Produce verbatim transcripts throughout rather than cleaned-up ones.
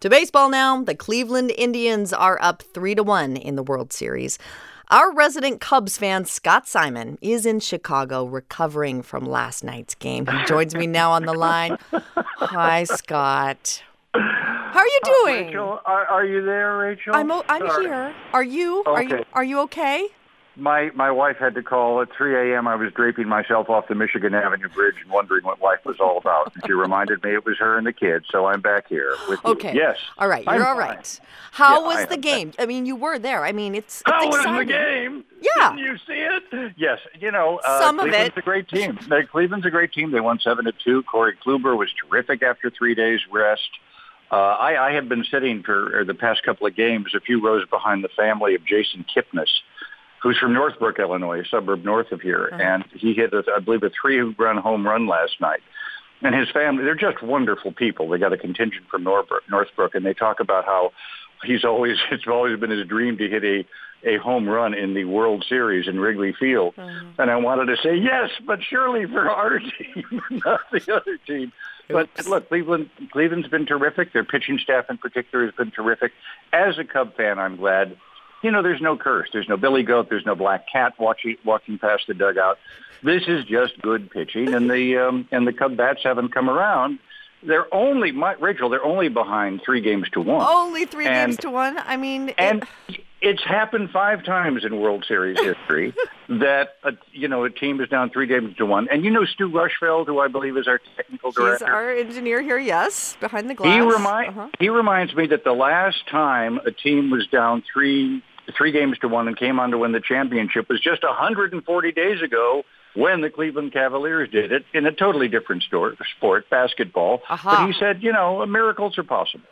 To baseball now. The Cleveland Indians are up three to one in the World Series. Our resident Cubs fan, Scott Simon, is in Chicago recovering from last night's game. He joins me now on the line. Hi, Scott. How are you doing? Uh, Rachel, are, are you there, Rachel? I'm o- I'm Sorry. here. Are you? Okay. Are you? Are you okay? My my wife had to call at three a.m. I was draping myself off the Michigan Avenue Bridge and wondering what life was all about. And she reminded me it was her and the kids, so I'm back here with you. Okay. Yes. All right. You're I'm all fine. right. How Yeah, was I the am. game? I mean, you were there. I mean, it's, it's How was exciting. the game? Yeah. Didn't you see it? Yes. You know, uh, Some of Cleveland's it. a great team. No, Cleveland's a great team. They won seven to two. Corey Kluber was terrific after three days rest. Uh, I, I have been sitting for the past couple of games a few rows behind the family of Jason Kipnis, who's from Northbrook, Illinois, a suburb north of here. Uh-huh. And he hit, a, I believe, a three-run home run last night. And his family, they're just wonderful people. They got a contingent from Northbrook, Northbrook, and they talk about how he's always, it's always been his dream to hit a, a home run in the World Series in Wrigley Field. Uh-huh. And I wanted to say, yes, but surely for our team, not the other team. But Oops. look, Cleveland, Cleveland's been terrific. Their pitching staff in particular has been terrific. As a Cub fan, I'm glad. You know, there's no curse. There's no billy goat. There's no black cat watching, walking past the dugout. This is just good pitching, and the um, and the Cub bats haven't come around. They're only, my, Rachel, they're only behind three games to one. Only three And- games to one. I mean, it- And it's happened five times in World Series history that, a, you know, a team is down three games to one. And you know Stu Rushfeld, who I believe is our technical he's director? our engineer here. Yes, behind the glass. He, remind, Uh-huh. he reminds me that the last time a team was down three three games to one and came on to win the championship was just one hundred forty days ago when the Cleveland Cavaliers did it in a totally different store, sport, basketball. Uh-huh. But he said, you know, miracles are possible.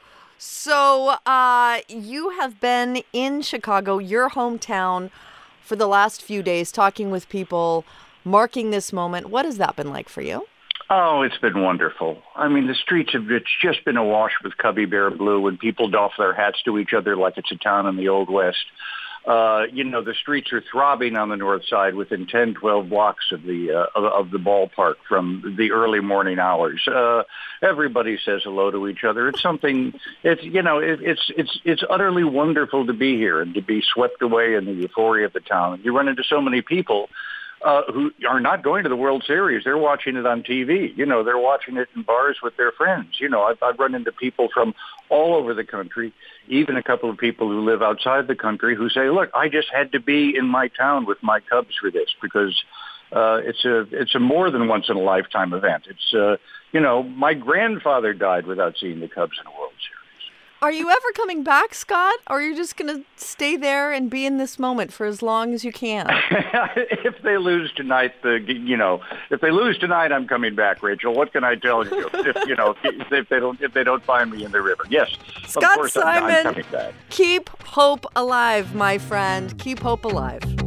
So uh, you have been in Chicago, your hometown, for the last few days, talking with people, marking this moment. What has that been like for you? Oh, it's been wonderful. I mean, the streets have it's just been awash with Cubby Bear blue, and people doff their hats to each other like it's a town in the Old West. Uh, you know, the streets are throbbing on the north side within ten, twelve blocks of the uh, of, of the ballpark from the early morning hours. Uh, everybody says hello to each other. It's something. It's you know, it, it's it's it's utterly wonderful to be here and to be swept away in the euphoria of the town. You run into so many people Uh, who are not going to the World Series. They're watching it on T V. You know, they're watching it in bars with their friends. You know, I've, I've run into people from all over the country, even a couple of people who live outside the country who say, look, I just had to be in my town with my Cubs for this because uh, it's a it's a more than once in a lifetime event. It's, uh, you know, my grandfather died without seeing the Cubs in a World Series. Are you ever coming back, Scott? Or are you just going to stay there and be in this moment for as long as you can? If they lose tonight, the you know, if they lose tonight, I'm coming back, Rachel. What can I tell you? If you know, if, if they don't, if they don't find me in the river, yes, Scott of course I'm, I'm Simon, coming back. keep hope alive, my friend. Keep hope alive.